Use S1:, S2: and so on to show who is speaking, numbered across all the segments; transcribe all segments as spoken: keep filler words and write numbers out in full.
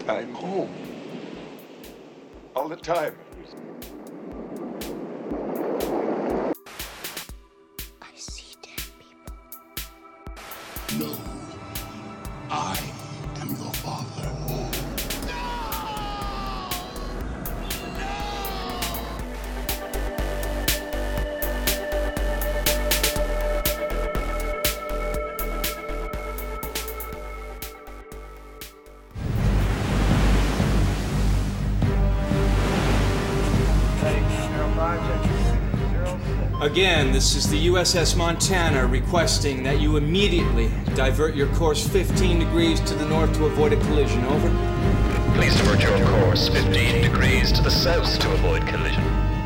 S1: I'm home. All the time.
S2: I see dead people.
S3: No. I am your father.
S4: Again, this is the U S S Montana requesting that you immediately divert your course fifteen degrees to the north to avoid a collision. Over.
S5: Please divert your course fifteen degrees to the south to avoid collision.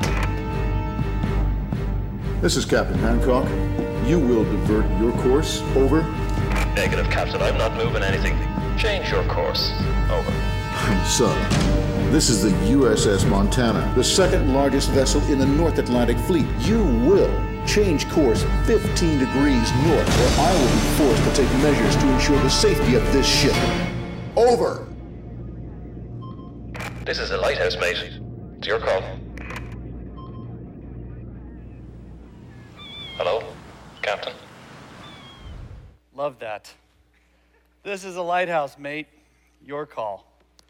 S6: This is Captain Hancock. You will divert your course. Over.
S5: Negative, Captain. I'm not moving anything. Change your course. Over.
S6: Son, this is the U S S Montana, the second largest vessel in the North Atlantic Fleet. You will change course fifteen degrees north, or I will be forced to take measures to ensure the safety of this ship. Over.
S5: This is a lighthouse, mate. It's your call. Hello, Captain?
S7: Love that. This is a lighthouse, mate. Your call.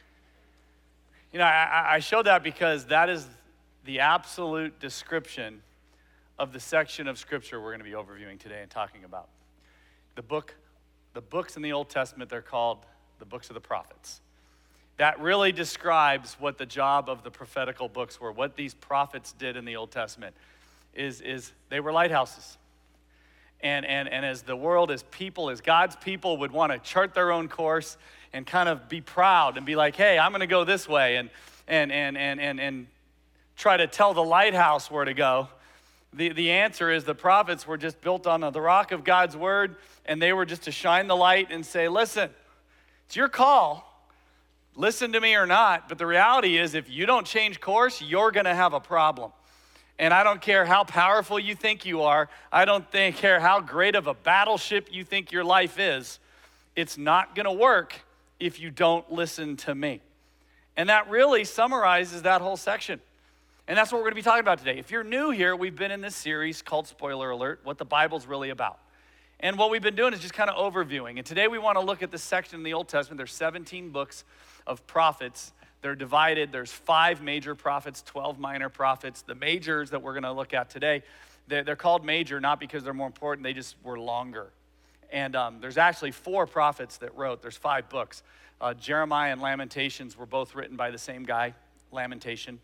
S7: You know, I, I showed that because that is the absolute description of the section of Scripture we're going to be overviewing today and talking about. The book, the books in the Old Testament, they're called the books of the prophets. That really describes what the job of the prophetical books were, what these prophets did in the Old Testament, is, is they were lighthouses. And, and, and as the world, as people, as God's people would want to chart their own course and kind of be proud and be like, hey, I'm going to go this way, and, and, and, and, and, and try to tell the lighthouse where to go. The, the answer is the prophets were just built on the rock of God's word, and they were just to shine the light and say, listen, it's your call. Listen to me or not, but the reality is if you don't change course, you're going to have a problem. And I don't care how powerful you think you are. I don't think, care how great of a battleship you think your life is. It's not going to work if you don't listen to me. And that really summarizes that whole section. And that's what we're going to be talking about today. If you're new here, we've been in this series called Spoiler Alert, what the Bible's really about. And what we've been doing is just kind of overviewing. And today we want to look at this section in the Old Testament. There's seventeen books of prophets. They're divided. There's five major prophets, twelve minor prophets. The majors that we're going to look at today, they're, they're called major not because they're more important, they just were longer. And um, there's actually four prophets that wrote. There's five books. Uh, Jeremiah and Lamentations were both written by the same guy, Lamentation.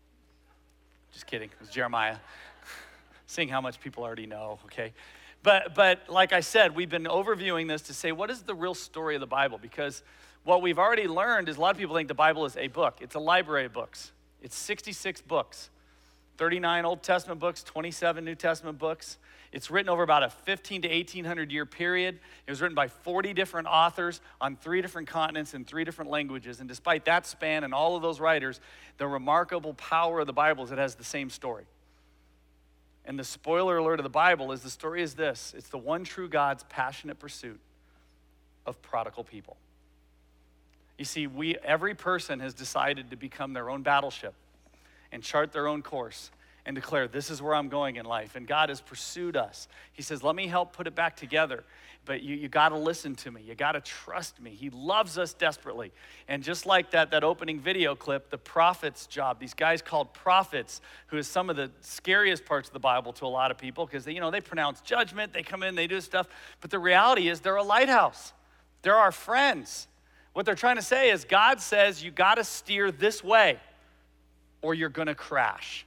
S7: Just kidding, it was Jeremiah. Seeing how much people already know, okay? But, but like I said, we've been overviewing this to say, what is the real story of the Bible? Because what we've already learned is a lot of people think the Bible is a book. It's a library of books. It's sixty-six books, thirty-nine Old Testament books, twenty-seven New Testament books. It's written over about a fifteen to eighteen hundred year period. It was written by forty different authors on three different continents in three different languages. And despite that span and all of those writers, the remarkable power of the Bible is it has the same story. And the spoiler alert of the Bible is the story is this. It's the one true God's passionate pursuit of prodigal people. You see, we every person has decided to become their own battleship and chart their own course and declare, this is where I'm going in life. And God has pursued us. He says, let me help put it back together. But you, you got to listen to me. You got to trust me. He loves us desperately. And just like that, that opening video clip, the prophet's job, these guys called prophets, who is some of the scariest parts of the Bible to a lot of people because they, you know, they pronounce judgment, they come in, they do stuff. But the reality is they're a lighthouse. They're our friends. What they're trying to say is God says you got to steer this way or you're going to crash.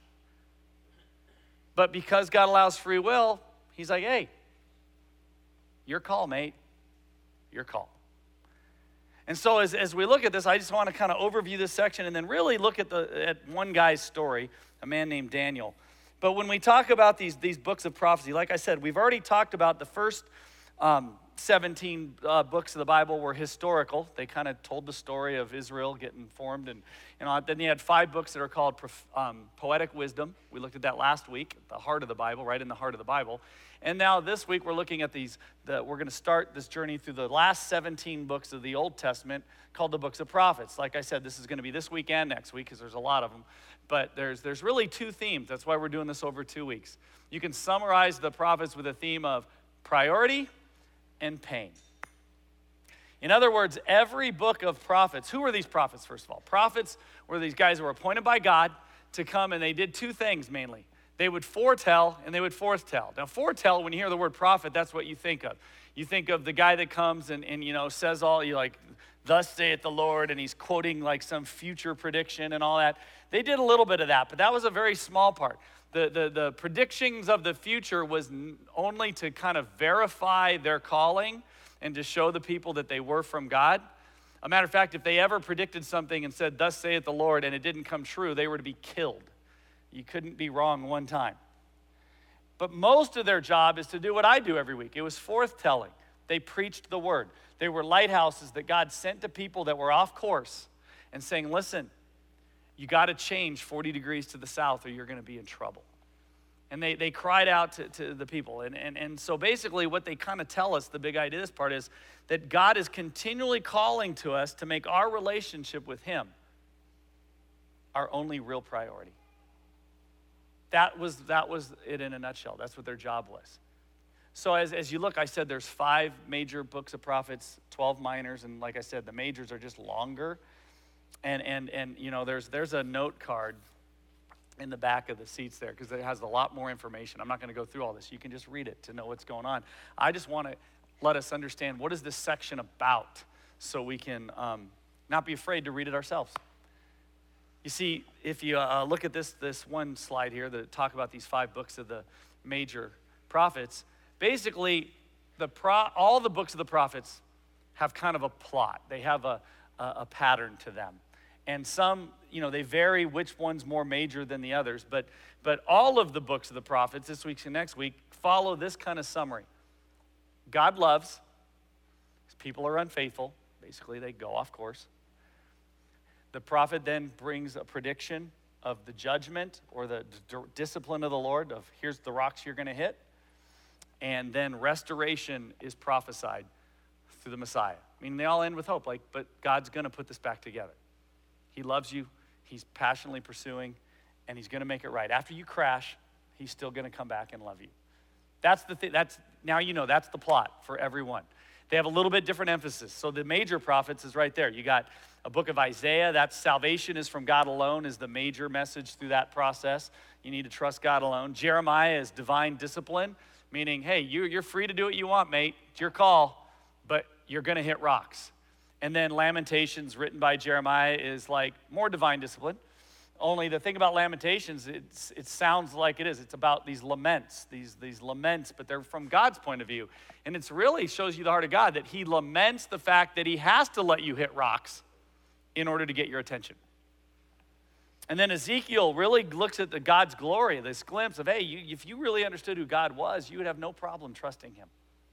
S7: But because God allows free will, he's like, hey, your call, mate, your call. And so as, as we look at this, I just want to kind of overview this section and then really look at the at one guy's story, a man named Daniel. But when we talk about these, these books of prophecy, like I said, we've already talked about the first um, seventeen uh, books of the Bible were historical. They kind of told the story of Israel getting formed. And you know, then you had five books that are called um, poetic wisdom. We looked at that last week, the heart of the Bible, right in the heart of the Bible. And now this week we're looking at these, the, we're going to start this journey through the last seventeen books of the Old Testament called the books of prophets. Like I said, this is going to be this week and next week because there's a lot of them. But there's, there's really two themes. That's why we're doing this over two weeks. You can summarize the prophets with a theme of priority and pain. In other words, every book of prophets, who were these prophets, first of all? Prophets were these guys who were appointed by God to come, and they did two things mainly. They would foretell and they would foretell. Now, foretell, when you hear the word prophet, that's what you think of. You think of the guy that comes and, and you know, says all, you like, thus saith the Lord, and he's quoting like some future prediction and all that. They did a little bit of that, but that was a very small part. The, the, the predictions of the future was only to kind of verify their calling and to show the people that they were from God. A matter of fact, if they ever predicted something and said, thus saith the Lord, and it didn't come true, they were to be killed. You couldn't be wrong one time. But most of their job is to do what I do every week. It was forthtelling. They preached the word. They were lighthouses that God sent to people that were off course and saying, listen, you got to change forty degrees to the south or you're going to be in trouble. And they, they cried out to, to the people. And, and, and so basically what they kind of tell us, the big idea of this part is that God is continually calling to us to make our relationship with him our only real priority. That was, that was it in a nutshell. That's what their job was. So as, as you look, I said there's five major books of prophets, twelve minors, and like I said, the majors are just longer. And, and, and you know, there's, there's a note card in the back of the seats there because it has a lot more information. I'm not going to go through all this. You can just read it to know what's going on. I just want to let us understand what is this section about so we can um, not be afraid to read it ourselves. You see, if you uh, look at this, this one slide here that talk about these five books of the major prophets, basically the pro- all the books of the prophets have kind of a plot. They have a, a, a pattern to them. And some, you know, they vary which one's more major than the others, but but all of the books of the prophets, this week and next week, follow this kind of summary. God loves, his people are unfaithful, basically they go off course. The prophet then brings a prediction of the judgment or the d- discipline of the Lord of here's the rocks you're going to hit. And then restoration is prophesied through the Messiah. I mean, they all end with hope, like, but God's going to put this back together. He loves you, he's passionately pursuing, and he's gonna make it right. After you crash, he's still gonna come back and love you. That's the thing, that's, now you know, that's the plot for everyone. They have a little bit different emphasis. So the major prophets is right there. You got a book of Isaiah, that's salvation is from God alone is the major message through that process. You need to trust God alone. Jeremiah is divine discipline, meaning, hey, you, you're free to do what you want, mate. It's your call, but you're gonna hit rocks. And then Lamentations, written by Jeremiah, is like more divine discipline. Only the thing about Lamentations, it's, it sounds like it is. It's about these laments, these, these laments, but they're from God's point of view. And it's really shows you the heart of God that he laments the fact that he has to let you hit rocks in order to get your attention. And then Ezekiel really looks at the God's glory, this glimpse of, hey, you, if you really understood who God was, you would have no problem trusting him.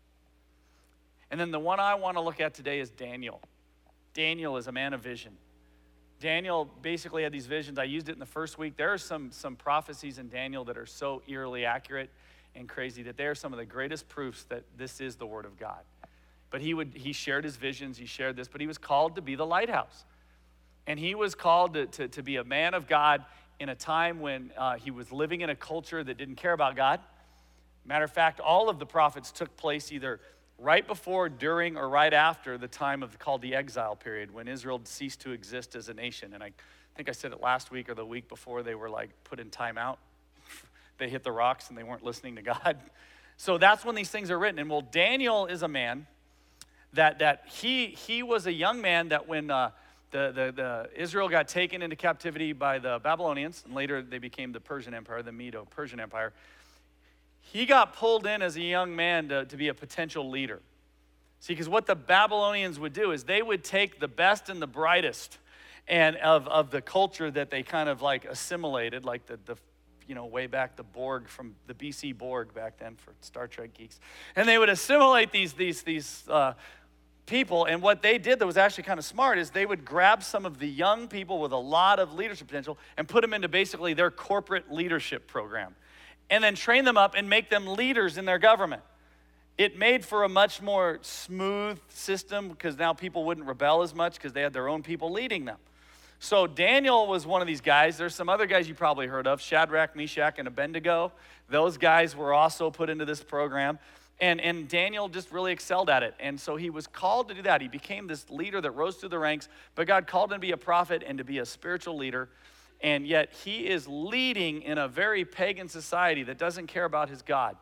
S7: And then the one I want to look at today is Daniel. Daniel is a man of vision. Daniel basically had these visions. I used it in the first week. There are some, some prophecies in Daniel that are so eerily accurate and crazy that they are some of the greatest proofs that this is the word of God. But he would he shared his visions, he shared this, but he was called to be the lighthouse. And he was called to, to, to be a man of God in a time when uh, he was living in a culture that didn't care about God. Matter of fact, all of the prophets took place either right before, during, or right after the time of called the exile period when Israel ceased to exist as a nation. And I think I said it last week or the week before, they were like put in timeout. They hit the rocks and they weren't listening to God. So that's when these things are written. And well, Daniel is a man that that he he was a young man that when uh, the, the, the Israel got taken into captivity by the Babylonians, and later they became the Persian Empire, the Medo-Persian Empire, he got pulled in as a young man to, to be a potential leader. See, because what the Babylonians would do is they would take the best and the brightest and of, of the culture that they kind of like assimilated, like the, the you know, way back the Borg, from the B C Borg back then for Star Trek geeks. And they would assimilate these, these, these uh, people, and what they did that was actually kind of smart is they would grab some of the young people with a lot of leadership potential and put them into basically their corporate leadership program, and then train them up and make them leaders in their government. It made for a much more smooth system because now people wouldn't rebel as much because they had their own people leading them. So Daniel was one of these guys. There's some other guys you probably heard of, Shadrach, Meshach, and Abednego. Those guys were also put into this program. And, and Daniel just really excelled at it. And so he was called to do that. He became this leader that rose through the ranks, but God called him to be a prophet and to be a spiritual leader. And yet he is leading in a very pagan society that doesn't care about his God.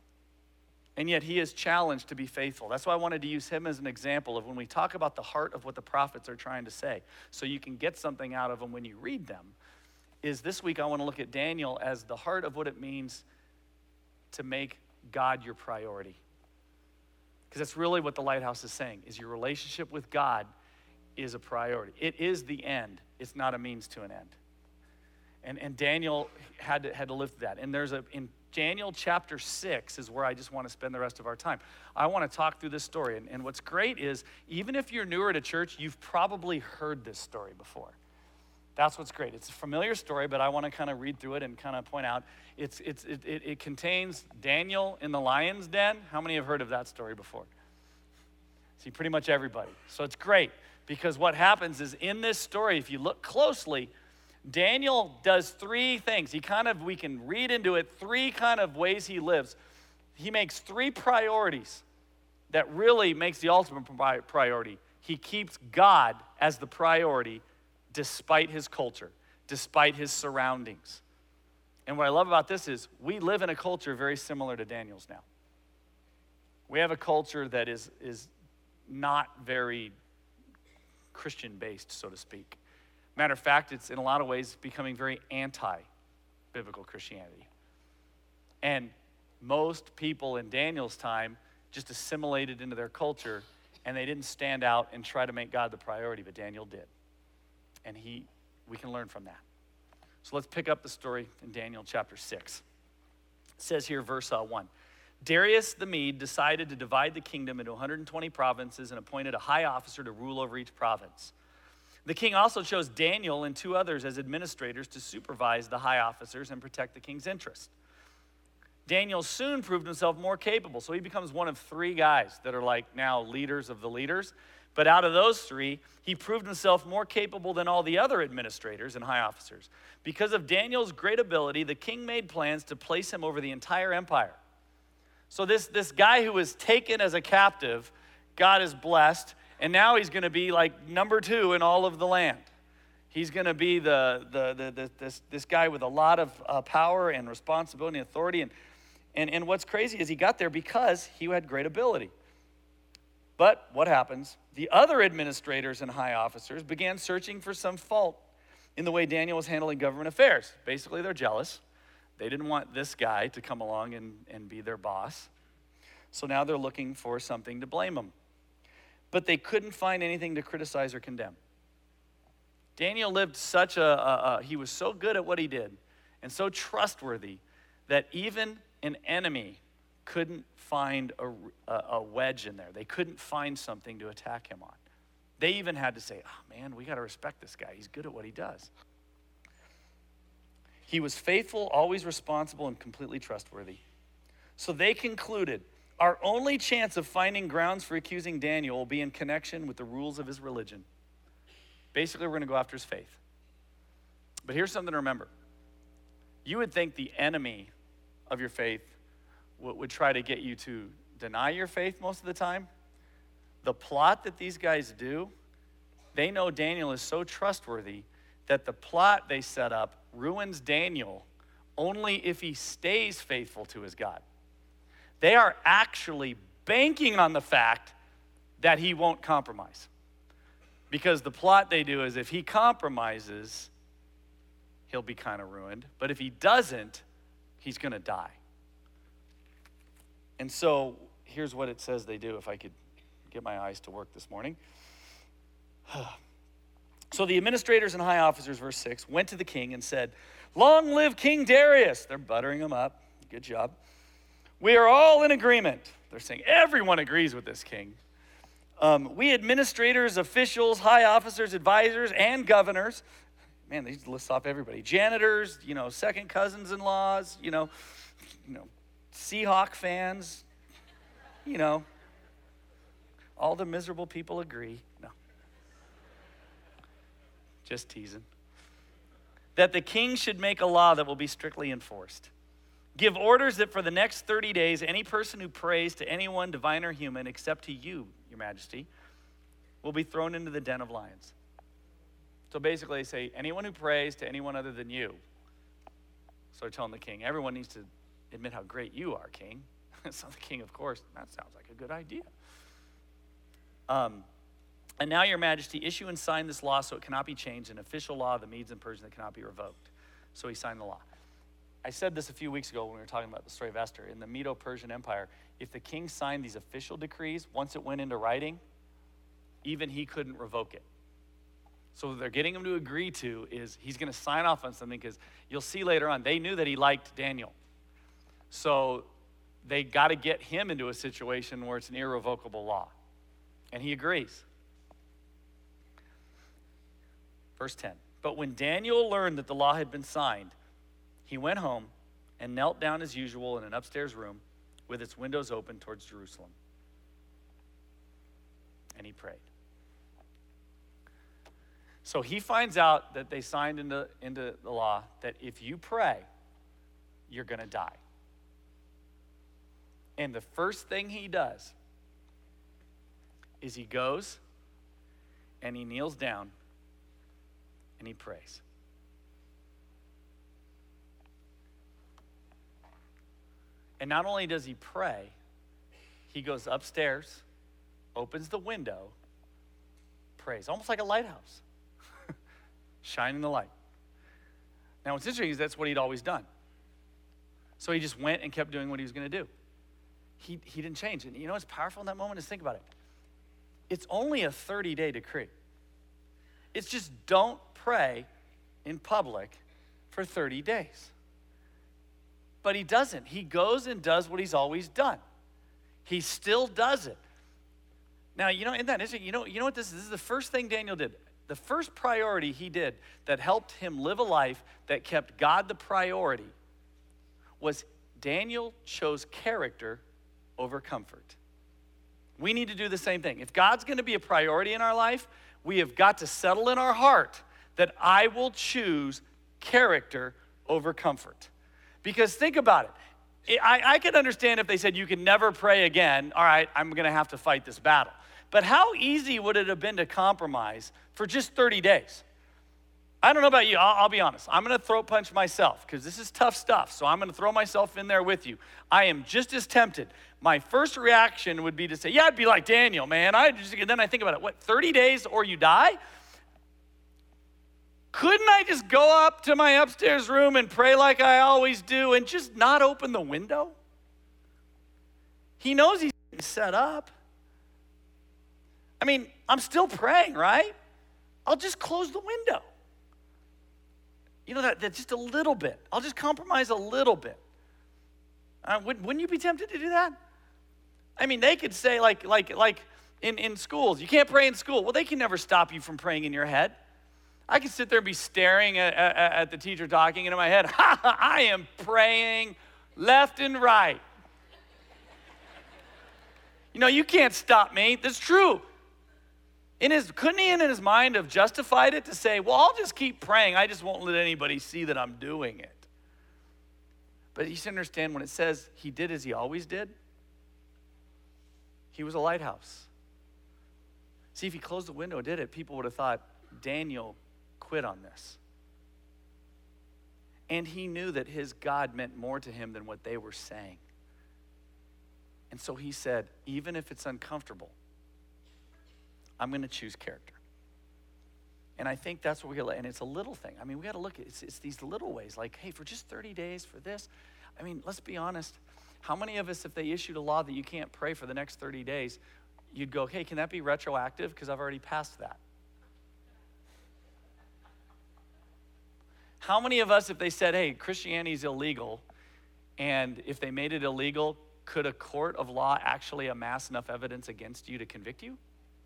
S7: And yet he is challenged to be faithful. That's why I wanted to use him as an example of when we talk about the heart of what the prophets are trying to say, so you can get something out of them when you read them, is this week I want to look at Daniel as the heart of what it means to make God your priority. Because that's really what the Lighthouse is saying, is your relationship with God is a priority. It is the end. It's not a means to an end. And, and Daniel had to, had to live through that. And there's a, in Daniel chapter six is where I just want to spend the rest of our time. I want to talk through this story. And, and what's great is, even if you're newer to church, you've probably heard this story before. That's what's great. It's a familiar story, but I want to kind of read through it and kind of point out, it's, it's, it, it, it contains Daniel in the lion's den. How many have heard of that story before? See, pretty much everybody. So it's great, because what happens is, in this story, if you look closely, Daniel does three things. He kind of, we can read into it, three kind of ways he lives. He makes three priorities that really makes the ultimate priority. He keeps God as the priority despite his culture, despite his surroundings. And what I love about this is, we live in a culture very similar to Daniel's now. We have a culture that is, is not very Christian-based, so to speak. Matter of fact, it's in a lot of ways becoming very anti-biblical Christianity. And most people in Daniel's time just assimilated into their culture, and they didn't stand out and try to make God the priority, but Daniel did. And he, we can learn from that. So let's pick up the story in Daniel chapter six. It says here, verse uh, one. Darius the Mede decided to divide the kingdom into one hundred twenty provinces and appointed a high officer to rule over each province. The king also chose Daniel and two others as administrators to supervise the high officers and protect the king's interests. Daniel soon proved himself more capable, so he becomes one of three guys that are like now leaders of the leaders. But out of those three, he proved himself more capable than all the other administrators and high officers. Because of Daniel's great ability, the king made plans to place him over the entire empire. So this, this guy who was taken as a captive, God is blessed, and now he's going to be like number two in all of the land. He's going to be the, the, the, the this, this guy with a lot of uh, power and responsibility and authority. And, and, and what's crazy is he got there because he had great ability. But what happens? The other administrators and high officers began searching for some fault in the way Daniel was handling government affairs. Basically, they're jealous. They didn't want this guy to come along and, and be their boss. So now they're looking for something to blame him. But they couldn't find anything to criticize or condemn. Daniel lived such a, a, a, he was so good at what he did and so trustworthy that even an enemy couldn't find a, a, a wedge in there. They couldn't find something to attack him on. They even had to say, oh man, we got to respect this guy. He's good at what he does. He was faithful, always responsible, and completely trustworthy. So they concluded, our only chance of finding grounds for accusing Daniel will be in connection with the rules of his religion. Basically, we're going to go after his faith. But here's something to remember. You would think the enemy of your faith would, would try to get you to deny your faith most of the time. The plot that these guys do, they know Daniel is so trustworthy that the plot they set up ruins Daniel only if he stays faithful to his God. They are actually banking on the fact that he won't compromise. Because the plot they do is if he compromises, he'll be kind of ruined. But if he doesn't, he's going to die. And so here's what it says they do, if I could get my eyes to work this morning. So the administrators and high officers, verse six, went to the king and said, "Long live King Darius." They're buttering him up. Good job. "We are all in agreement." They're saying everyone agrees with this king. Um, "we administrators, officials, high officers, advisors, and governors." Man, these lists off everybody. "Janitors, you know, second cousins-in-laws, you know, you know, Seahawk fans, you know, all the miserable people agree." No. Just teasing. "That the king should make a law that will be strictly enforced. Give orders that for the next thirty days, any person who prays to anyone, divine or human, except to you, your majesty, will be thrown into the den of lions." So basically they say, anyone who prays to anyone other than you. So they're telling the king, everyone needs to admit how great you are, king. So the king, of course, that sounds like a good idea. Um, "And now, your majesty, issue and sign this law so it cannot be changed, an official law of the Medes and Persians that cannot be revoked." So he signed the law. I said this a few weeks ago when we were talking about the story of Esther. In the Medo-Persian Empire, if the king signed these official decrees, once it went into writing, even he couldn't revoke it. So what they're getting him to agree to is he's going to sign off on something, because you'll see later on, they knew that he liked Daniel. So they got to get him into a situation where it's an irrevocable law. And he agrees. Verse ten, "But when Daniel learned that the law had been signed, he went home and knelt down as usual in an upstairs room with its windows open towards Jerusalem. And he prayed." So he finds out that they signed into, into the law that if you pray, you're going to die. And the first thing he does is he goes and he kneels down and he prays. And not only does he pray, he goes upstairs, opens the window, prays, almost like a lighthouse, shining the light. Now what's interesting is that's what he'd always done. So he just went and kept doing what he was going to do. He, he didn't change. And you know what's powerful in that moment is, think about it. It's only a thirty-day decree. It's just don't pray in public for thirty days. But he doesn't. He goes and does what he's always done. He still does it. Now, you know, isn't that interesting? You know, you know what this is? This is the first thing Daniel did. The first priority he did that helped him live a life that kept God the priority was Daniel chose character over comfort. We need to do the same thing. If God's going to be a priority in our life, we have got to settle in our heart that I will choose character over comfort. Because think about it. I, I could understand if they said you can never pray again. All right, I'm going to have to fight this battle. But how easy would it have been to compromise for just thirty days? I don't know about you. I'll, I'll be honest. I'm going to throat punch myself because this is tough stuff. So I'm going to throw myself in there with you. I am just as tempted. My first reaction would be to say, yeah, I'd be like Daniel, man. I just, and then I think about it. What, thirty days or you die? Couldn't I just go up to my upstairs room and pray like I always do and just not open the window? He knows he's set up. I mean, I'm still praying, right? I'll just close the window. You know, that, that's just a little bit. I'll just compromise a little bit. Uh, wouldn't, wouldn't you be tempted to do that? I mean, they could say, like, like, like in, in schools, you can't pray in school. Well, they can never stop you from praying in your head. I could sit there and be staring at, at, at the teacher talking, and in my head, ha, ha, I am praying left and right. You know, you can't stop me. That's true. In his, couldn't he in his mind have justified it to say, well, I'll just keep praying. I just won't let anybody see that I'm doing it. But you should understand when it says he did as he always did, he was a lighthouse. See, if he closed the window and did it, people would have thought, Daniel quit on this. And he knew that his God meant more to him than what they were saying. And so he said, even if it's uncomfortable, I'm going to choose character. And I think that's what we got to, and it's a little thing. I mean, we got to look at it's, it's these little ways, like, hey, for just thirty days for this. I mean, let's be honest. How many of us, if they issued a law that you can't pray for the next thirty days, you'd go, hey, can that be retroactive? Because I've already passed that. How many of us, if they said, hey, Christianity is illegal, and if they made it illegal, could a court of law actually amass enough evidence against you to convict you?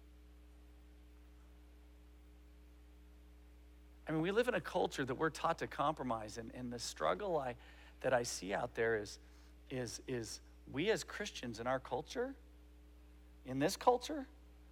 S7: I mean, we live in a culture that we're taught to compromise, and, and the struggle I, that I see out there is, is, is we as Christians in our culture, in this culture,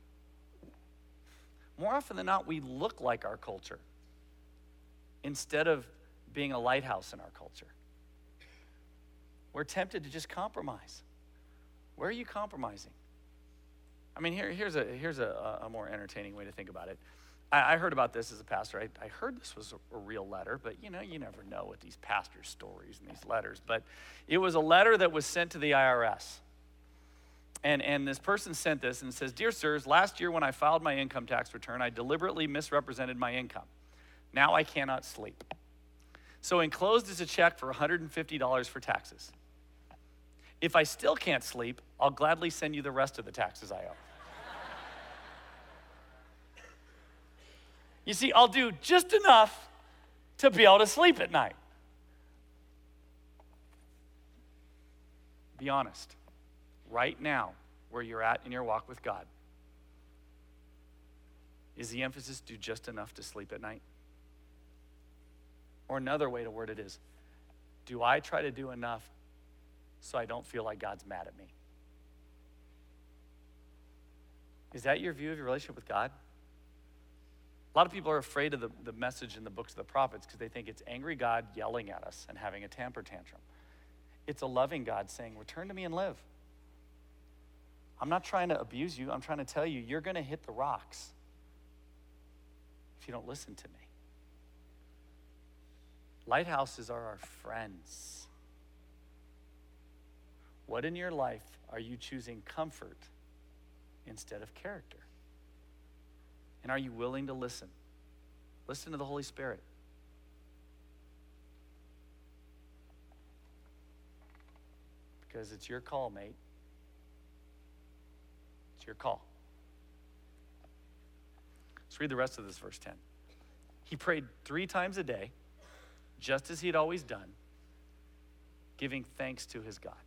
S7: more often than not, we look like our culture instead of being a lighthouse in our culture. We're tempted to just compromise. Where are you compromising? I mean, here, here's, a, here's a, a more entertaining way to think about it. I, I heard about this as a pastor. I, I heard this was a, a real letter, but you know, you never know with these pastor stories and these letters. But it was a letter that was sent to the I R S. And, and this person sent this and says, "Dear sirs, last year when I filed my income tax return, I deliberately misrepresented my income. Now I cannot sleep. So enclosed is a check for one hundred fifty dollars for taxes. If I still can't sleep, I'll gladly send you the rest of the taxes I owe." You see, I'll do just enough to be able to sleep at night. Be honest. Right now, where you're at in your walk with God, is the emphasis do just enough to sleep at night? Or another way to word it is, do I try to do enough so I don't feel like God's mad at me? Is that your view of your relationship with God? A lot of people are afraid of the, the message in the books of the prophets because they think it's angry God yelling at us and having a temper tantrum. It's a loving God saying, return to me and live. I'm not trying to abuse you. I'm trying to tell you, you're going to hit the rocks if you don't listen to me. Lighthouses are our friends. What in your life are you choosing comfort instead of character? And are you willing to listen? Listen to the Holy Spirit. Because it's your call, mate. It's your call. Let's read the rest of this verse ten. He prayed three times a day, just as he had always done, giving thanks to his God.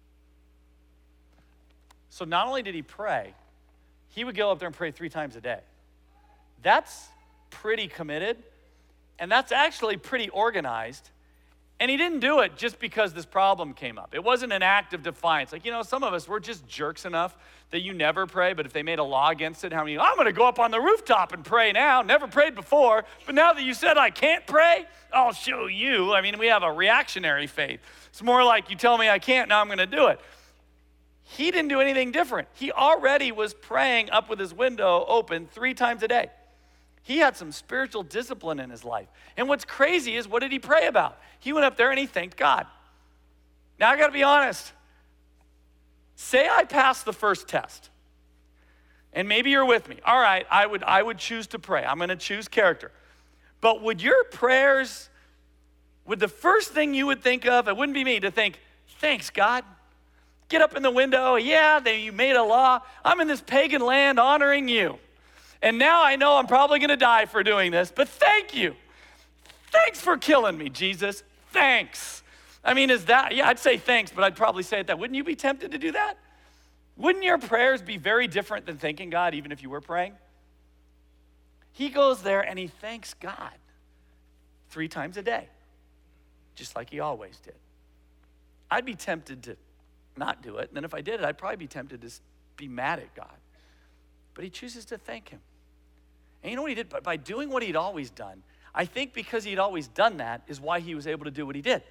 S7: So not only did he pray, he would go up there and pray three times a day. That's pretty committed, and that's actually pretty organized. And he didn't do it just because this problem came up. It wasn't an act of defiance. Like, you know, some of us, we're just jerks enough that you never pray, but if they made a law against it, how many, I'm gonna go up on the rooftop and pray now. Never prayed before, but now that you said I can't pray, I'll show you. I mean, we have a reactionary faith. It's more like you tell me I can't, now I'm gonna do it. He didn't do anything different. He already was praying up with his window open three times a day. He had some spiritual discipline in his life. And what's crazy is, what did he pray about? He went up there and he thanked God. Now I gotta be honest. Say I passed the first test. And maybe you're with me. All right, I would, I would choose to pray. I'm gonna choose character. But would your prayers, would the first thing you would think of, it wouldn't be me, to think, thanks God. Get up in the window, yeah, they, you made a law. I'm in this pagan land honoring you. And now I know I'm probably gonna die for doing this, but thank you. Thanks for killing me, Jesus. Thanks. I mean, is that, yeah, I'd say thanks, but I'd probably say it that. Wouldn't you be tempted to do that? Wouldn't your prayers be very different than thanking God, even if you were praying? He goes there and he thanks God three times a day, just like he always did. I'd be tempted to not do it, and then if I did it, I'd probably be tempted to be mad at God. But he chooses to thank him. And you know what he did? By, by doing what he'd always done, I think because he'd always done that is why he was able to do what he did.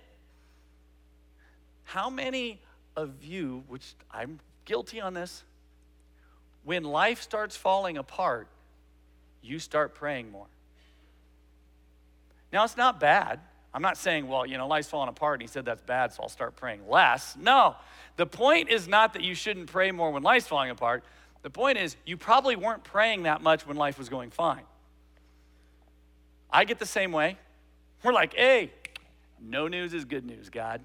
S7: How many of you, which I'm guilty on this, when life starts falling apart, you start praying more? Now, it's not bad. I'm not saying, well, you know, life's falling apart and he said that's bad, so I'll start praying less. No, the point is not that you shouldn't pray more when life's falling apart. The point is, you probably weren't praying that much when life was going fine. I get the same way. We're like, hey, no news is good news, God.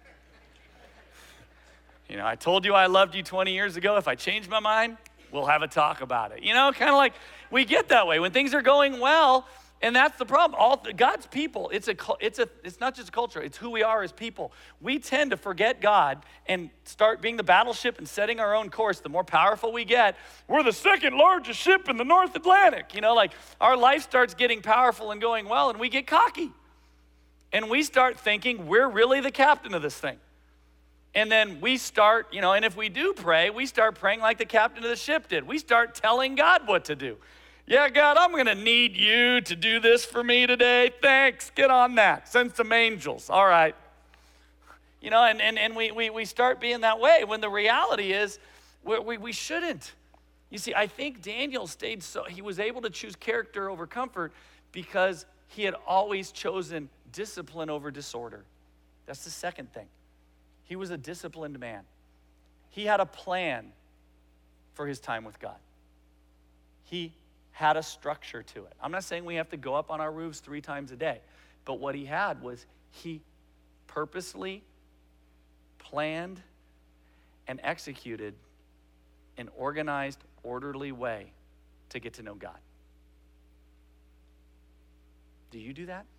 S7: You know, I told you I loved you twenty years ago. If I change my mind, we'll have a talk about it. You know, kind of like we get that way. When things are going well, And that's the problem. All God's people, it's a, it's a, it's not just a culture, it's who we are as people. We tend to forget God and start being the battleship and setting our own course. The more powerful we get, we're the second largest ship in the North Atlantic. You know, like our life starts getting powerful and going well, and we get cocky. And we start thinking we're really the captain of this thing. And then we start, you know, and if we do pray, we start praying like the captain of the ship did. We start telling God what to do. Yeah, God, I'm going to need you to do this for me today. Thanks. Get on that. Send some angels. All right. You know, and, and, and we, we, we start being that way when the reality is we, we, we shouldn't. You see, I think Daniel stayed so, he was able to choose character over comfort because he had always chosen discipline over disorder. That's the second thing. He was a disciplined man. He had a plan for his time with God. He had a structure to it. I'm not saying we have to go up on our roofs three times a day, but what he had was he purposely planned and executed an organized, orderly way to get to know God. Do you do that?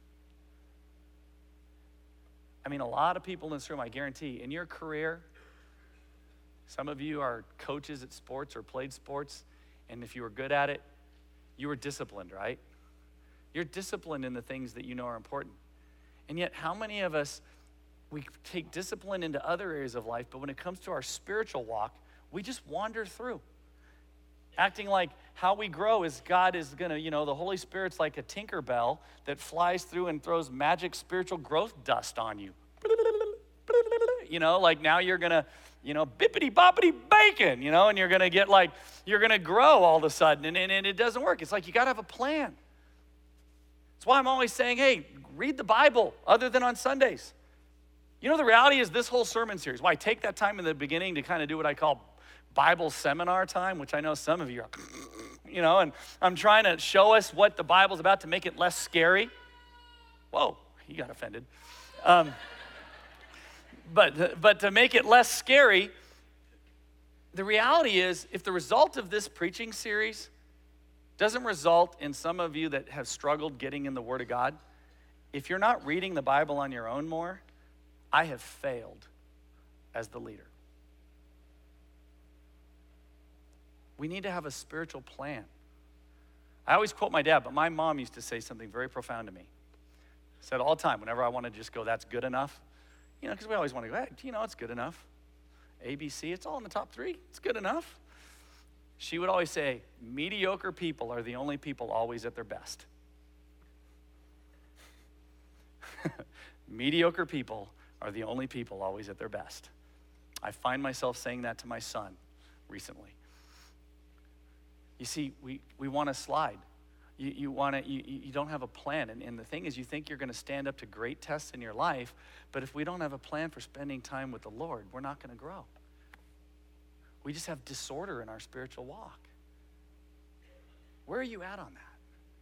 S7: I mean, a lot of people in this room, I guarantee, in your career, some of you are coaches at sports or played sports, and if you were good at it, you were disciplined, right? You're disciplined in the things that you know are important. And yet, how many of us, we take discipline into other areas of life, but when it comes to our spiritual walk, we just wander through. Acting like how we grow is God is gonna, you know, the Holy Spirit's like a Tinkerbell that flies through and throws magic spiritual growth dust on you. You know, like now you're gonna, you know, bippity boppity bacon, you know, and you're gonna get like, you're gonna grow all of a sudden, and, and, and it doesn't work. It's like you gotta have a plan. That's why I'm always saying, hey, read the Bible other than on Sundays. You know, the reality is this whole sermon series, why I take that time in the beginning to kind of do what I call Bible seminar time, which I know some of you are, you know, and I'm trying to show us what the Bible's about to make it less scary. Whoa, he got offended. Um, but, but to make it less scary, the reality is if the result of this preaching series doesn't result in some of you that have struggled getting in the Word of God, if you're not reading the Bible on your own more, I have failed as the leader. We need to have a spiritual plan. I always quote my dad, but my mom used to say something very profound to me. Said all the time, whenever I want to just go, that's good enough. You know, because we always want to go, hey, you know, it's good enough. A, B, C, it's all in the top three. It's good enough. She would always say, mediocre people are the only people always at their best. Mediocre people are the only people always at their best. I find myself saying that to my son recently. You see, we, we want to slide. You, you want to, you, you don't have a plan. And, and the thing is, you think you're going to stand up to great tests in your life, but if we don't have a plan for spending time with the Lord, we're not going to grow. We just have disorder in our spiritual walk. Where are you at on that?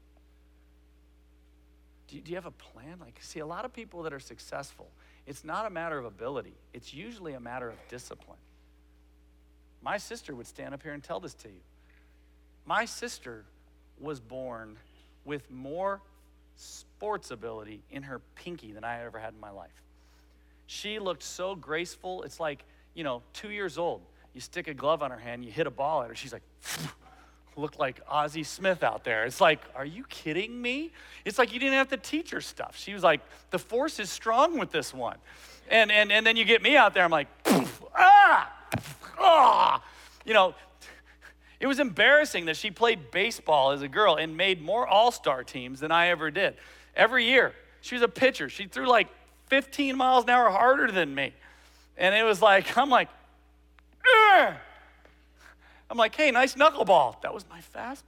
S7: Do you, do you have a plan? Like, see, a lot of people that are successful, it's not a matter of ability. It's usually a matter of discipline. My sister would stand up here and tell this to you. My sister was born with more sports ability in her pinky than I ever had in my life. She looked so graceful. It's like, you know, two years old. You stick a glove on her hand, you hit a ball at her. She's like, looked like Ozzie Smith out there. It's like, are you kidding me? It's like you didn't have to teach her stuff. She was like, the force is strong with this one. And and and then you get me out there, I'm like, ah, ah, you know. It was embarrassing that she played baseball as a girl and made more all-star teams than I ever did. Every year, she was a pitcher. She threw like fifteen miles an hour harder than me. And it was like, I'm like, Ugh! I'm like, hey, nice knuckleball. That was my fastball.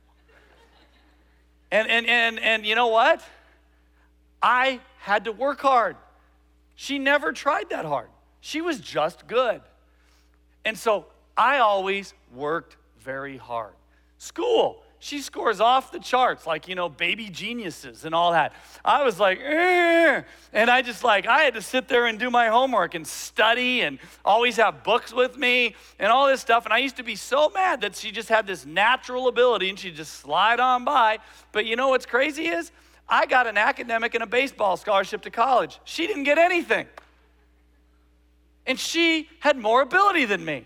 S7: And, and, and, and you know what? I had to work hard. She never tried that hard. She was just good. And so I always worked very hard. School, She scores off the charts, like, you know, baby geniuses and all that. I was like, eh. And I just like, I had to sit there and do my homework and study and always have books with me and all this stuff. And I used to be so mad that she just had this natural ability and she'd just slide on by. But you know what's crazy is, I got an academic and a baseball scholarship to college. She didn't get anything. And she had more ability than me.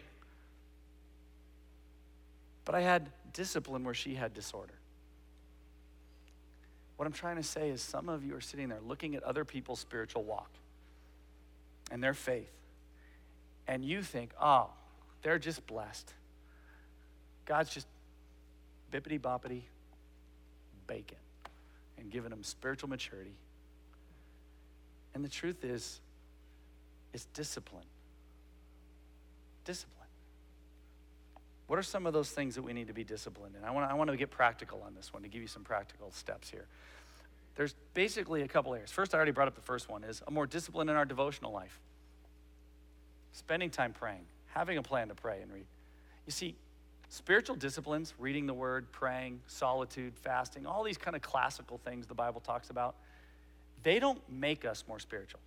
S7: But I had discipline where she had disorder. What I'm trying to say is some of you are sitting there looking at other people's spiritual walk and their faith, and you think, oh, they're just blessed. God's just bippity boppity bacon and giving them spiritual maturity. And the truth is, it's discipline. Discipline. What are some of those things that we need to be disciplined in? I want to, I want to get practical on this one, to give you some practical steps here. There's basically a couple areas. First, I already brought up the first one, is a more discipline in our devotional life. Spending time praying, having a plan to pray and read. You see, spiritual disciplines, reading the word, praying, solitude, fasting, all these kind of classical things the Bible talks about, they don't make us more spiritual.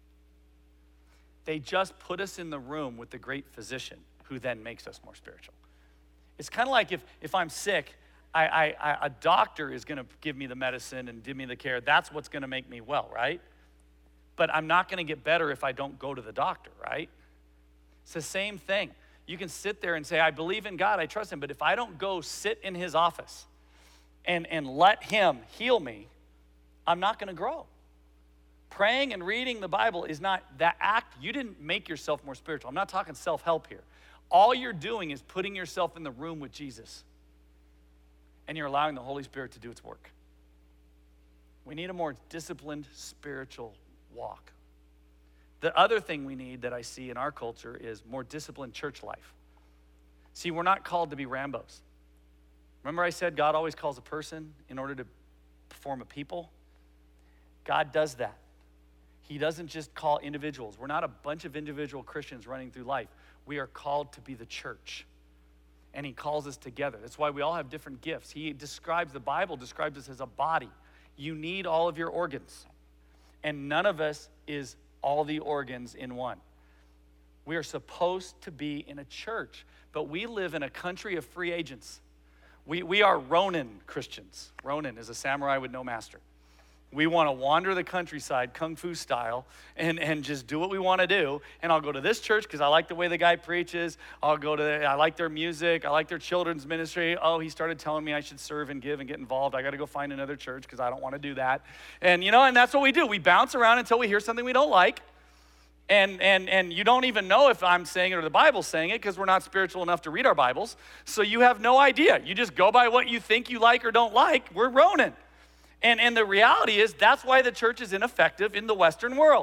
S7: They just put us in the room with the great physician who then makes us more spiritual. It's kind of like if, if I'm sick, I, I, I, a doctor is going to give me the medicine and give me the care. That's what's going to make me well, right? But I'm not going to get better if I don't go to the doctor, right? It's the same thing. You can sit there and say, I believe in God, I trust him, but if I don't go sit in his office and, and let him heal me, I'm not going to grow. Praying and reading the Bible is not that act. You didn't make yourself more spiritual. I'm not talking self-help here. All you're doing is putting yourself in the room with Jesus, and you're allowing the Holy Spirit to do its work. We need a more disciplined spiritual walk. The other thing we need that I see in our culture is more disciplined church life. See, we're not called to be Rambos. Remember I said God always calls a person in order to form a people? God does that. He doesn't just call individuals. We're not a bunch of individual Christians running through life. We are called to be the church. And he calls us together. That's why we all have different gifts. He describes, the Bible describes us as a body. You need all of your organs. And none of us is all the organs in one. We are supposed to be in a church, but we live in a country of free agents. We, we are Ronin Christians. Ronin is a samurai with no master. We want to wander the countryside, kung fu style, and, and just do what we want to do. And I'll go to this church because I like the way the guy preaches. I'll go to, the, I like their music. I like their children's ministry. Oh, he started telling me I should serve and give and get involved. I got to go find another church because I don't want to do that. And, you know, and that's what we do. We bounce around until we hear something we don't like. And, and, and you don't even know if I'm saying it or the Bible's saying it because we're not spiritual enough to read our Bibles. So you have no idea. You just go by what you think you like or don't like. We're Ronin. And, and the reality is that's why the church is ineffective in the Western world.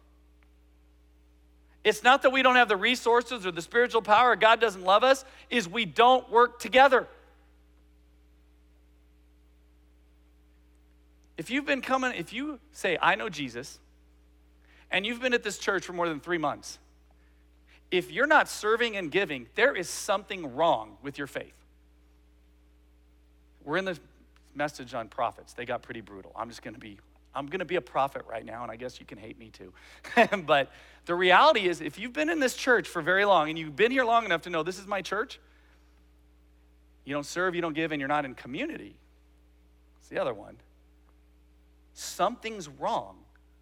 S7: It's not that we don't have the resources or the spiritual power, or God doesn't love us, is we don't work together. If you've been coming, if you say, I know Jesus, and you've been at this church for more than three months, if you're not serving and giving, there is something wrong with your faith. We're in the message on prophets. They got pretty brutal. I'm just going to be, I'm going to be a prophet right now, and I guess you can hate me too. But the reality is, if you've been in this church for very long, and you've been here long enough to know this is my church, you don't serve, you don't give, and you're not in community. It's the other one. Something's wrong.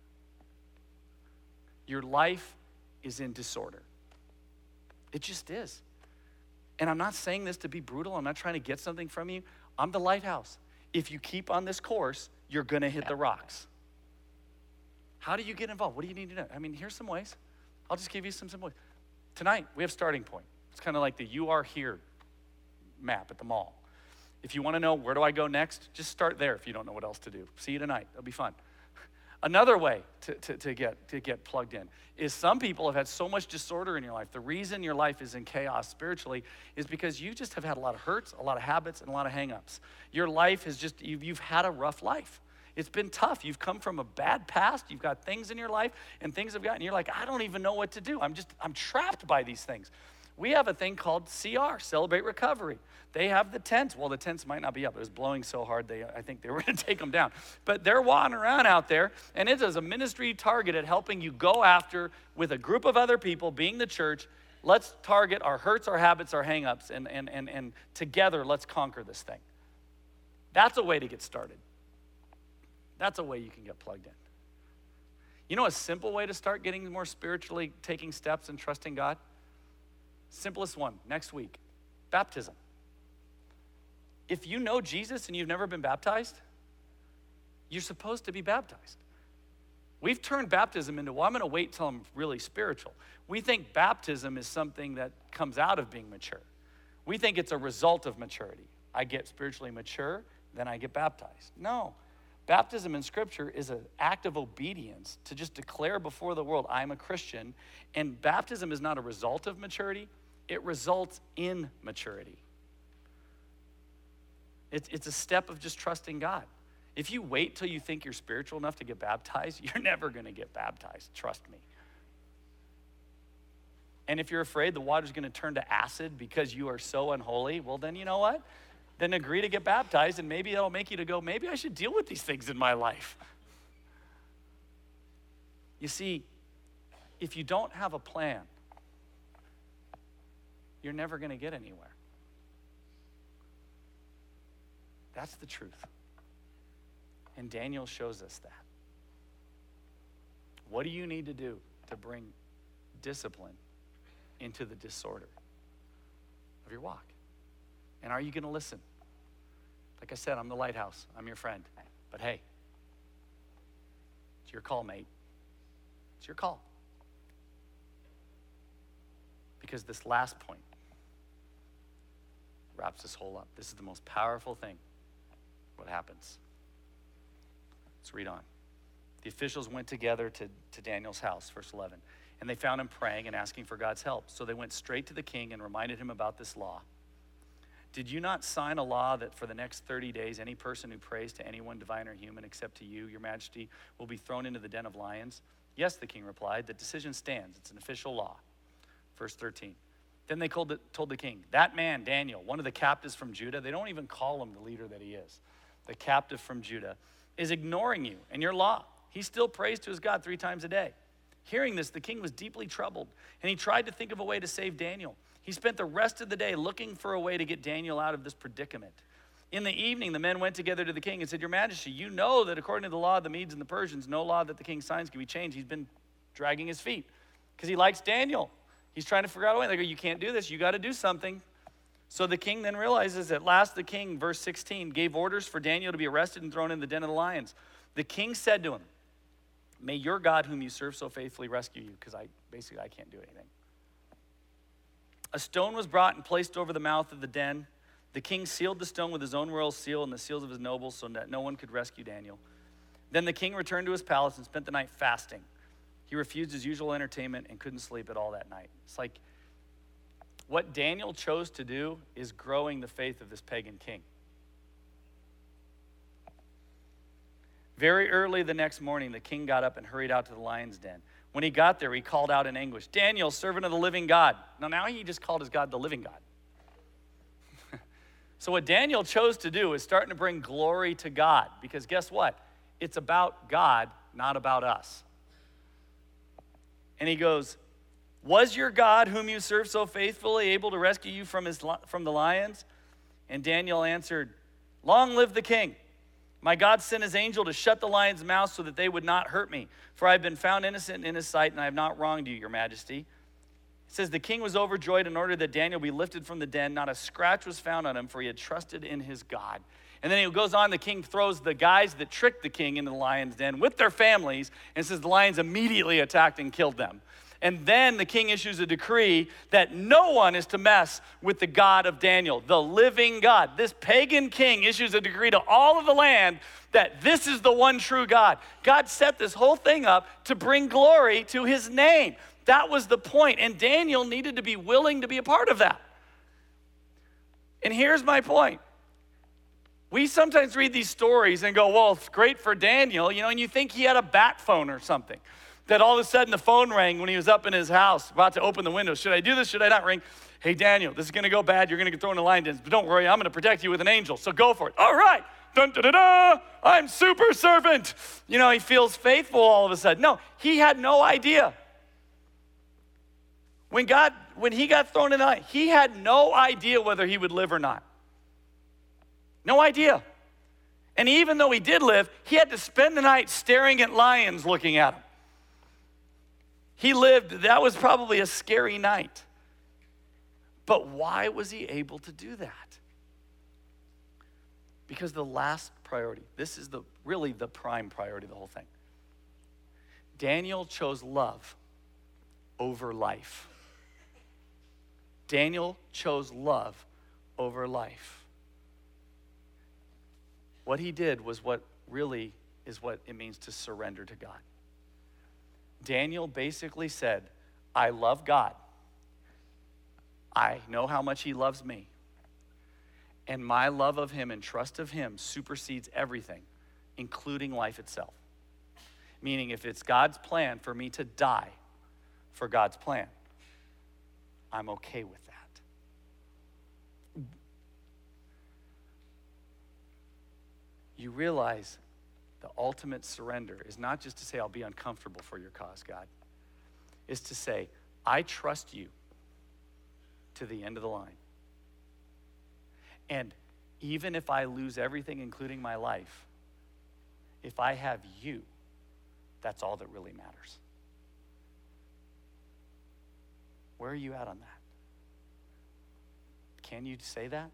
S7: Your life is in disorder. It just is. And I'm not saying this to be brutal. I'm not trying to get something from you. I'm the lighthouse. If you keep on this course, you're going to hit the rocks. How do you get involved? What do you need to know? I mean, here's some ways. I'll just give you some simple ways. Tonight, we have starting point. It's kind of like the You Are Here map at the mall. If you want to know where do I go next, just start there if you don't know what else to do. See you tonight. It'll be fun. Another way to, to, to, get, to get plugged in is some people have had so much disorder in your life. The reason your life is in chaos spiritually is because you just have had a lot of hurts, a lot of habits, and a lot of hang-ups. Your life has just, you've, you've had a rough life. It's been tough. You've come from a bad past. You've got things in your life and things have gotten, you're like, I don't even know what to do. I'm just, I'm trapped by these things. We have a thing called C R, Celebrate Recovery. They have the tents. Well, the tents might not be up. It was blowing so hard, they I think they were going to take them down. But they're wandering around out there, and it is a ministry targeted helping you go after, with a group of other people, being the church, let's target our hurts, our habits, our hang-ups, and, and, and, and together, let's conquer this thing. That's a way to get started. That's a way you can get plugged in. You know a simple way to start getting more spiritually, taking steps and trusting God? Simplest one, next week, baptism. If you know Jesus and you've never been baptized, you're supposed to be baptized. We've turned baptism into, well, I'm gonna wait till I'm really spiritual. We think baptism is something that comes out of being mature. We think it's a result of maturity. I get spiritually mature, then I get baptized. No, baptism in Scripture is an act of obedience to just declare before the world, I'm a Christian. And baptism is not a result of maturity, it results in maturity. It's, it's a step of just trusting God. If you wait till you think you're spiritual enough to get baptized, you're never gonna get baptized, trust me. And if you're afraid the water's gonna turn to acid because you are so unholy, well then you know what? Then agree to get baptized, and maybe that'll make you to go, maybe I should deal with these things in my life. You see, if you don't have a plan, you're never gonna get anywhere. That's the truth. And Daniel shows us that. What do you need to do to bring discipline into the disorder of your walk? And are you going to listen? Like I said, I'm the lighthouse. I'm your friend. But hey, it's your call, mate. It's your call. Because this last point wraps this whole up. This is the most powerful thing. What happens? Let's read on. The officials went together to, to Daniel's house, verse eleven, and they found him praying and asking for God's help. So they went straight to the king and reminded him about this law. Did you not sign a law that for the next thirty days, any person who prays to anyone, divine or human, except to you, your majesty, will be thrown into the den of lions? Yes, the king replied, the decision stands. It's an official law. Verse thirteen. Then they told the, told the king, that man, Daniel, one of the captives from Judah, they don't even call him the leader that he is, the captive from Judah, is ignoring you and your law. He still prays to his God three times a day. Hearing this, the king was deeply troubled, and he tried to think of a way to save Daniel. He spent the rest of the day looking for a way to get Daniel out of this predicament. In the evening, the men went together to the king and said, your majesty, you know that according to the law of the Medes and the Persians, no law that the king signs can be changed. He's been dragging his feet because he likes Daniel. He's trying to figure out a way. They go, you can't do this. You got to do something. So the king then realizes, at last the king, verse sixteen, gave orders for Daniel to be arrested and thrown in the den of the lions. The king said to him, may your God whom you serve so faithfully rescue you, because I basically I can't do anything. A stone was brought and placed over the mouth of the den. The king sealed the stone with his own royal seal and the seals of his nobles so that no one could rescue Daniel. Then the king returned to his palace and spent the night fasting. He refused his usual entertainment and couldn't sleep at all that night. It's like what Daniel chose to do is growing the faith of this pagan king. Very early the next morning, the king got up and hurried out to the lion's den. When he got there, he called out in anguish, Daniel, servant of the living God. Now, now he just called his God the living God. So what Daniel chose to do is starting to bring glory to God, because guess what? It's about God, not about us. And he goes, was your God, whom you serve so faithfully, able to rescue you from, his, from the lions? And Daniel answered, long live the king. My God sent his angel to shut the lions' mouths so that they would not hurt me. For I have been found innocent in his sight, and I have not wronged you, your majesty. It says, the king was overjoyed and ordered that Daniel be lifted from the den. Not a scratch was found on him, for he had trusted in his God. And then he goes on, the king throws the guys that tricked the king into the lion's den with their families, and says the lions immediately attacked and killed them. And then the king issues a decree that no one is to mess with the God of Daniel, the living God. This pagan king issues a decree to all of the land that this is the one true God. God set this whole thing up to bring glory to his name. That was the point, and Daniel needed to be willing to be a part of that. And here's my point. We sometimes read these stories and go, well, it's great for Daniel, you know, and you think he had a bat phone or something. that all of a sudden the phone rang when he was up in his house, about to open the window. Should I do this? Should I not ring? Hey, Daniel, this is going to go bad. You're going to get thrown in the lion dens. But don't worry, I'm going to protect you with an angel. So go for it. All right. Dun, da, da, da. I'm super servant. You know, he feels faithful all of a sudden. No, he had no idea. When God, when he got thrown in the lion, he had no idea whether he would live or not. No idea. And even though he did live, he had to spend the night staring at lions looking at him. He lived, that was probably a scary night. But why was he able to do that? Because the last priority, this is the really the prime priority of the whole thing. Daniel chose love over life. Daniel chose love over life. What he did was what really is what it means to surrender to God. Daniel basically said, I love God. I know how much he loves me. And my love of him and trust of him supersedes everything, including life itself. Meaning if it's God's plan for me to die for God's plan, I'm okay with that. You realize the ultimate surrender is not just to say, I'll be uncomfortable for your cause, God. It's to say, I trust you to the end of the line. And even if I lose everything, including my life, if I have you, that's all that really matters. Where are you at on that? Can you say that?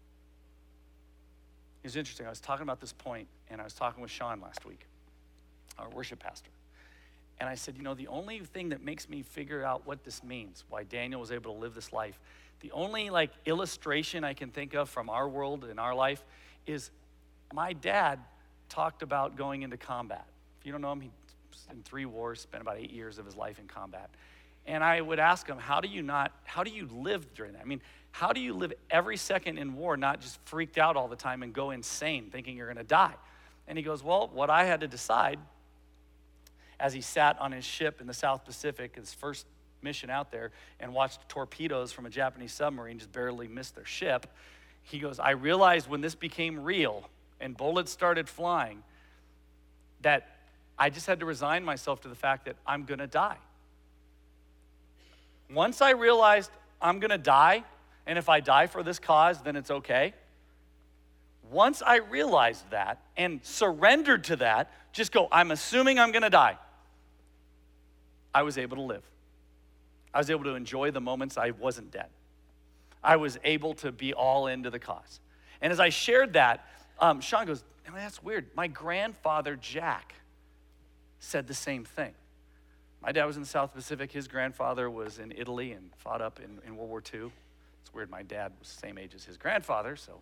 S7: It was interesting. I was talking about this point, and I was talking with Sean last week, our worship pastor. And I said, you know, the only thing that makes me figure out what this means, why Daniel was able to live this life, the only like illustration I can think of from our world and our life is my dad talked about going into combat. If you don't know him, he was in three wars, spent about eight years of his life in combat. And I would ask him, how do you not, how do you live during that? I mean, how do you live every second in war, not just freaked out all the time and go insane thinking you're gonna die? And he goes, well, what I had to decide as he sat on his ship in the South Pacific, his first mission out there, and watched torpedoes from a Japanese submarine just barely miss their ship, he goes, I realized when this became real and bullets started flying that I just had to resign myself to the fact that I'm gonna die. Once I realized I'm gonna die, and if I die for this cause, then it's okay. Once I realized that and surrendered to that, just go, I'm assuming I'm gonna die, I was able to live. I was able to enjoy the moments I wasn't dead. I was able to be all into the cause. And as I shared that, um, Sean goes, oh, that's weird. My grandfather, Jack, said the same thing. My dad was in the South Pacific. His grandfather was in Italy and fought up in, in World War Two. It's weird, my dad was the same age as his grandfather, so.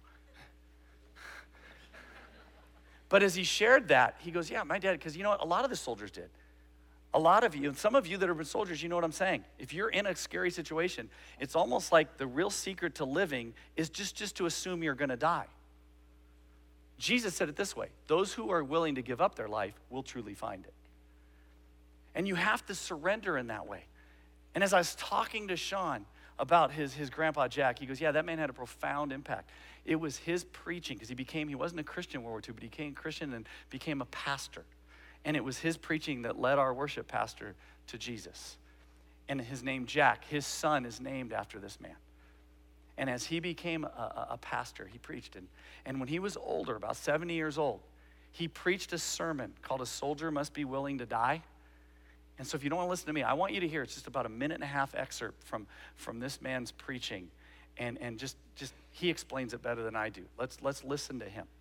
S7: But as he shared that, he goes, yeah, my dad, because you know what, a lot of the soldiers did. A lot of you, and some of you that have been soldiers, you know what I'm saying. If you're in a scary situation, it's almost like the real secret to living is just, just to assume you're gonna die. Jesus said it this way, those who are willing to give up their life will truly find it. And you have to surrender in that way. And as I was talking to Sean about his, his grandpa Jack, he goes, yeah, that man had a profound impact. It was his preaching, because he became, he wasn't a Christian in World War Two, but he became a Christian and became a pastor. And it was his preaching that led our worship pastor to Jesus. And his name, Jack, his son is named after this man. And as he became a, a, a pastor, he preached. And, and when he was older, about seventy years old, he preached a sermon called A Soldier Must Be Willing to Die. And so if you don't want to listen to me, I want you to hear, it's just about a minute and a half excerpt from, from this man's preaching. And, and just, just, he explains it better than I do. Let's, let's listen to him.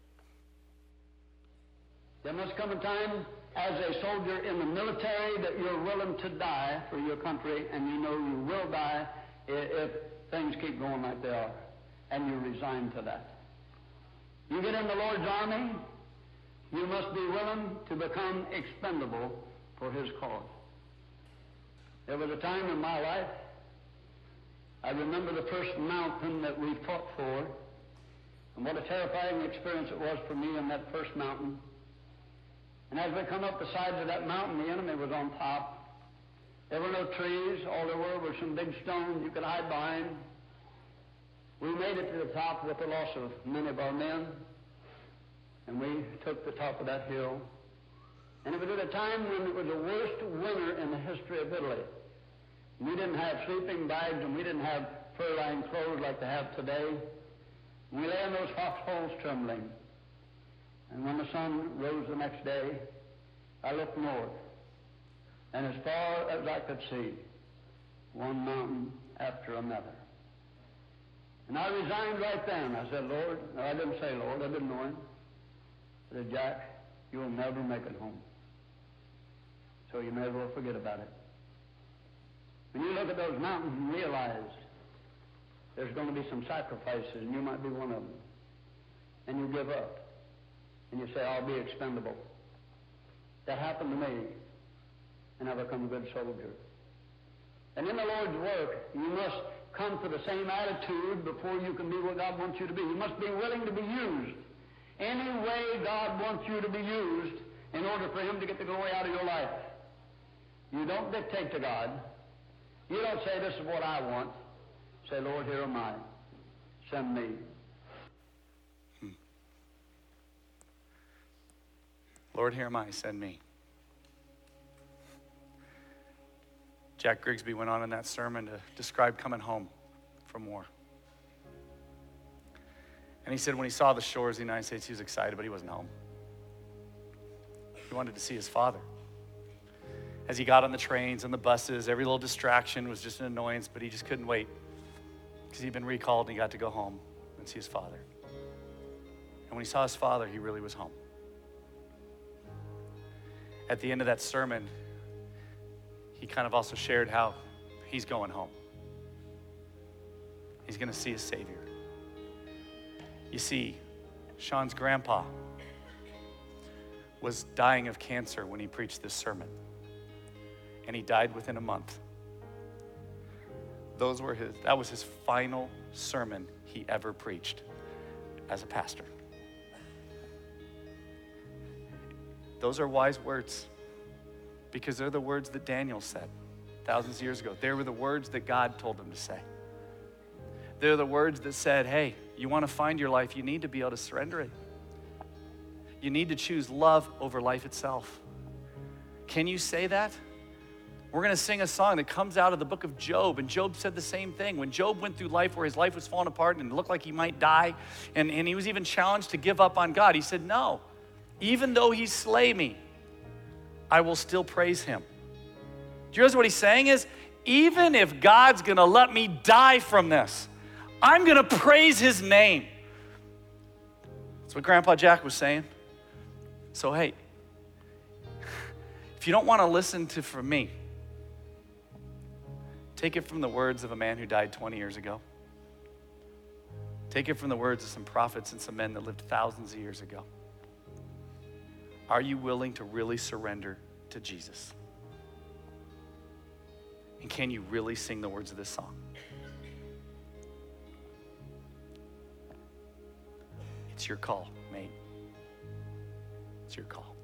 S8: There must come a time as a soldier in the military that you're willing to die for your country, and you know you will die if, if things keep going like they are, and you resign to that. You get in the Lord's army, you must be willing to become expendable for his cause. There was a time in my life, I remember the first mountain that we fought for, and what a terrifying experience it was for me in that first mountain. And as we come up the sides of that mountain, the enemy was on top. There were no trees. All there were were some big stones you could hide behind. We made it to the top with the loss of many of our men. And we took the top of that hill. And it was at a time when it was the worst winter in the history of Italy. We didn't have sleeping bags and we didn't have fur-lined clothes like they have today. We lay in those foxholes trembling. And when the sun rose the next day, I looked north. And as far as I could see, one mountain after another. And I resigned right then. I said, Lord, no, I didn't say Lord, I didn't know him. I said, Jack, you'll never make it home. So you may as well forget about it. When you look at those mountains and realize there's going to be some sacrifices, and you might be one of them, and you give up, and you say, I'll be expendable. That happened to me, and I become a good soldier. And in the Lord's work, you must come to the same attitude before you can be what God wants you to be. You must be willing to be used. Any way God wants you to be used in order for him to get the glory out of your life. You don't dictate to God. You don't say, this is what I want. Say, Lord, here am I. Send me.
S7: Hmm. Lord, here am I. Send me. Jack Grigsby went on in that sermon to describe coming home from war. And he said when he saw the shores of the United States, he was excited, but he wasn't home. He wanted to see his father. As he got on the trains and the buses, every little distraction was just an annoyance, but he just couldn't wait because he'd been recalled and he got to go home and see his father. And when he saw his father, he really was home. At the end of that sermon, he kind of also shared how he's going home. He's going to see his Savior. You see, Sean's grandpa was dying of cancer when he preached this sermon. And he died within a month. Those were his, that was his final sermon he ever preached as a pastor. Those are wise words because they're the words that Daniel said thousands of years ago. They were the words that God told him to say. They're the words that said, hey, you want to find your life, you need to be able to surrender it. You need to choose love over life itself. Can you say that? We're going to sing a song that comes out of the book of Job, and Job said the same thing. When Job went through life where his life was falling apart and it looked like he might die, and, and he was even challenged to give up on God, he said, no, even though he slay me, I will still praise him. Do you realize what he's saying is, even if God's going to let me die from this, I'm going to praise his name. That's what Grandpa Jack was saying. So, hey, if you don't want to listen to from me, take it from the words of a man who died twenty years ago. Take it from the words of some prophets and some men that lived thousands of years ago. Are you willing to really surrender to Jesus? And can you really sing the words of this song? It's your call, mate. It's your call.